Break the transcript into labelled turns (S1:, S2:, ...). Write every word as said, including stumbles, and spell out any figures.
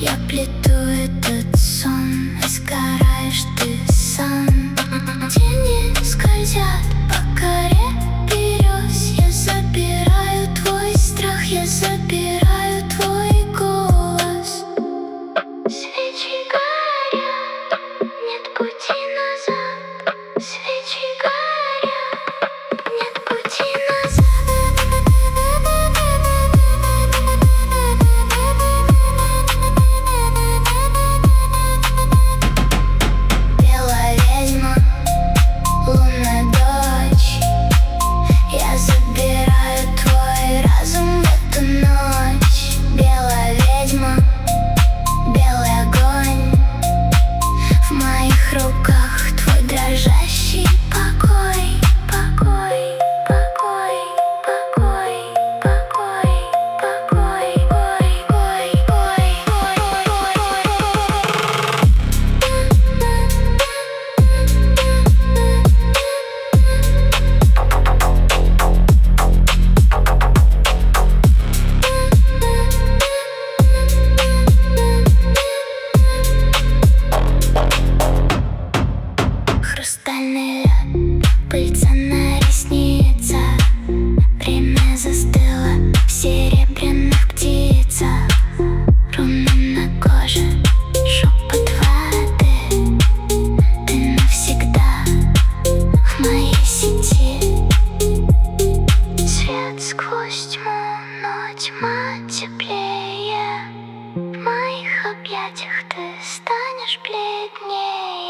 S1: Я плету этот сон, и сгораешь ты сам. Тени скользят по коре берез. Я забираю твой страх, я забираю твой голос. Свечи горят, нет пути назад. Свечи горят, нет пути назад. Белая ведьма, лунная дочь, я забираю твой разум в эту ночь. Белая ведьма, белый огонь, в моих руках твой дрожащий покой. Покой, покой, покой, покой, покой, ой, ой, ой, хрустальный лед, пыльца на ресницах. Время застыло в серебряных птицах. Руны на коже, шепот воды. Ты навсегда в моей сети. Свет сквозь тьму, но тьма теплее. В моих объятиях ты станешь бледнее.